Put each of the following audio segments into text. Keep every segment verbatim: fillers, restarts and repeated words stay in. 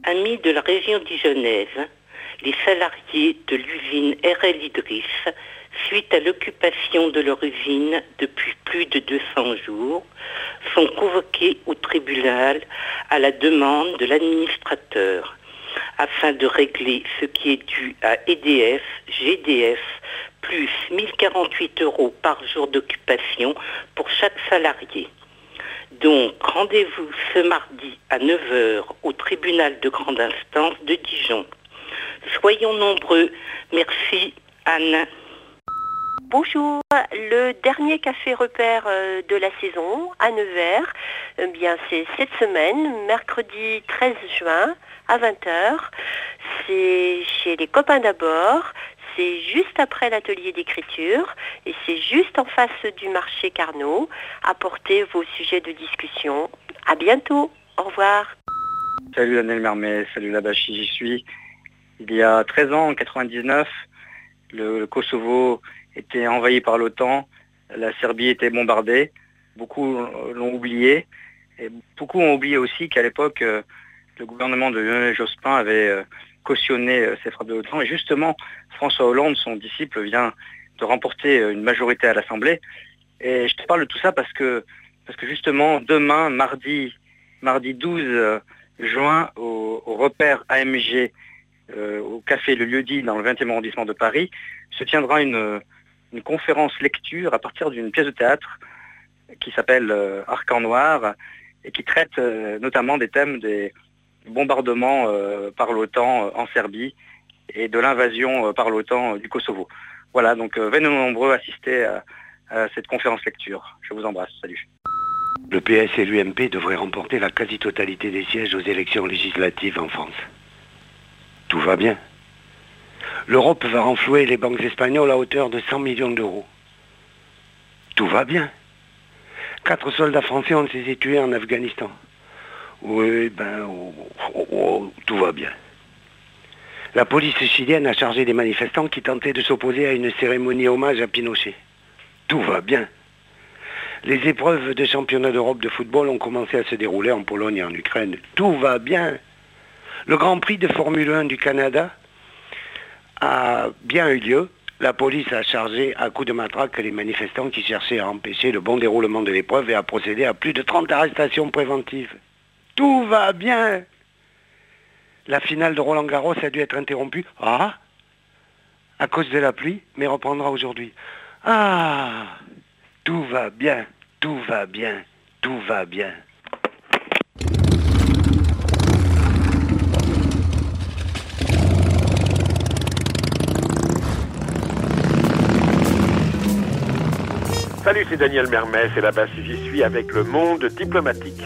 Amis de la région dijonnaise, les salariés de l'usine R L Idriss, suite à l'occupation de leur usine depuis plus de deux cents jours, sont convoqués au tribunal à la demande de l'administrateur afin de régler ce qui est dû à E D F, G D F, plus mille quarante-huit euros par jour d'occupation pour chaque salarié. Donc, rendez-vous ce mardi à neuf heures au tribunal de grande instance de Dijon. Soyons nombreux. Merci, Anne. Bonjour, le dernier café repère de la saison à Nevers, eh bien c'est cette semaine, mercredi treize juin à vingt heures. C'est chez les copains d'abord, c'est juste après l'atelier d'écriture et c'est juste en face du marché Carnot. Apportez vos sujets de discussion. À bientôt, au revoir. Salut Daniel Mermet, salut la Bâchie, j'y suis. Il y a treize ans, en quatre-vingt-dix-neuf, le, le Kosovo était envahi par l'OTAN, la Serbie était bombardée, beaucoup l'ont oublié, et beaucoup ont oublié aussi qu'à l'époque, euh, le gouvernement de Lionel Jospin avait euh, cautionné euh, ces frappes de l'OTAN, et justement, François Hollande, son disciple, vient de remporter euh, une majorité à l'Assemblée, et je te parle de tout ça parce que, parce que justement, demain, mardi, mardi douze juin, au, au repère A M G, euh, au café Le Lieu-dit, dans le vingtième arrondissement de Paris, se tiendra une... une conférence lecture à partir d'une pièce de théâtre qui s'appelle euh, Arc en Noir et qui traite euh, notamment des thèmes des bombardements euh, par l'OTAN euh, en Serbie et de l'invasion euh, par l'OTAN euh, du Kosovo. Voilà, donc euh, venez nombreux assister à, à cette conférence lecture. Je vous embrasse, salut. Le P S et l'U M P devraient remporter la quasi-totalité des sièges aux élections législatives en France. Tout va bien. L'Europe va renflouer les banques espagnoles à hauteur de cent millions d'euros. Tout va bien. Quatre soldats français ont été tués en Afghanistan. Oui, ben, oh, oh, oh, tout va bien. La police chilienne a chargé des manifestants qui tentaient de s'opposer à une cérémonie hommage à Pinochet. Tout va bien. Les épreuves de championnat d'Europe de football ont commencé à se dérouler en Pologne et en Ukraine. Tout va bien. Le Grand Prix de Formule un du Canada a bien eu lieu. La police a chargé à coups de matraque les manifestants qui cherchaient à empêcher le bon déroulement de l'épreuve et a procédé à plus de trente arrestations préventives. Tout va bien. La finale de Roland-Garros a dû être interrompue. Ah, à cause de la pluie, mais reprendra aujourd'hui. Ah, tout va bien, tout va bien, tout va bien. Salut, c'est Daniel Mermet, c'est là-bas si j'y suis avec le monde diplomatique.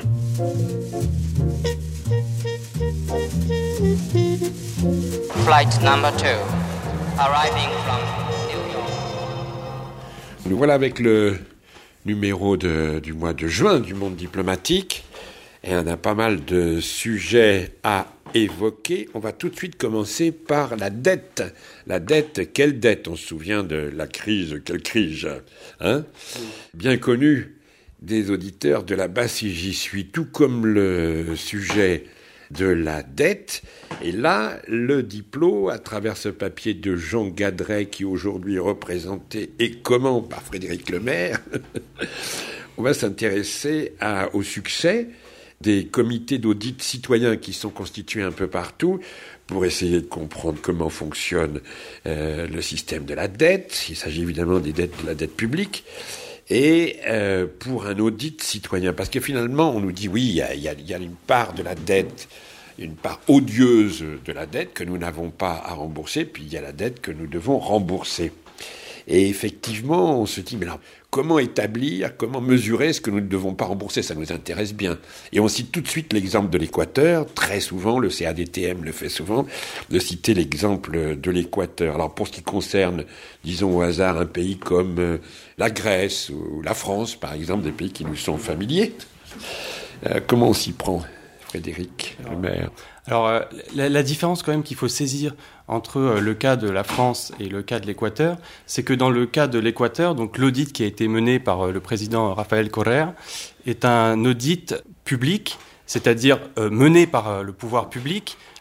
Flight number two, arriving from New York. Nous voilà avec le numéro de, du mois de juin du monde diplomatique. Et on a pas mal de sujets à évoquer. On va tout de suite commencer par la dette. La dette, quelle dette? On se souvient de la crise, quelle crise, hein? Oui. Bien connue des auditeurs de la base si j'y suis, tout comme le sujet de la dette. Et là, le diplôme, à travers ce papier de Jean Gadret, qui aujourd'hui est représenté et comment par Frédéric Lemaire, on va s'intéresser à, au succès des comités d'audit citoyens qui sont constitués un peu partout pour essayer de comprendre comment fonctionne euh, le système de la dette. Il s'agit évidemment des dettes de la dette publique. Et euh, pour un audit citoyen, parce que finalement, on nous dit, oui, il y a, y a, y a une part de la dette, une part odieuse de la dette que nous n'avons pas à rembourser, puis il y a la dette que nous devons rembourser. Et effectivement, on se dit, mais alors, comment établir, comment mesurer ce que nous ne devons pas rembourser? Ça nous intéresse bien. Et on cite tout de suite l'exemple de l'Équateur. Très souvent, le C A D T M le fait souvent, de citer l'exemple de l'Équateur. Alors, pour ce qui concerne, disons au hasard, un pays comme euh, la Grèce ou la France, par exemple, des pays qui nous sont familiers, euh, comment on s'y prend, Frédéric Lemaire? Alors, euh, la, la différence quand même qu'il faut saisir entre euh, le cas de la France et le cas de l'Équateur, c'est que dans le cas de l'Équateur, donc l'audit qui a été mené par euh, le président Rafael Correa est un audit public, c'est-à-dire euh, menée par euh, le pouvoir public,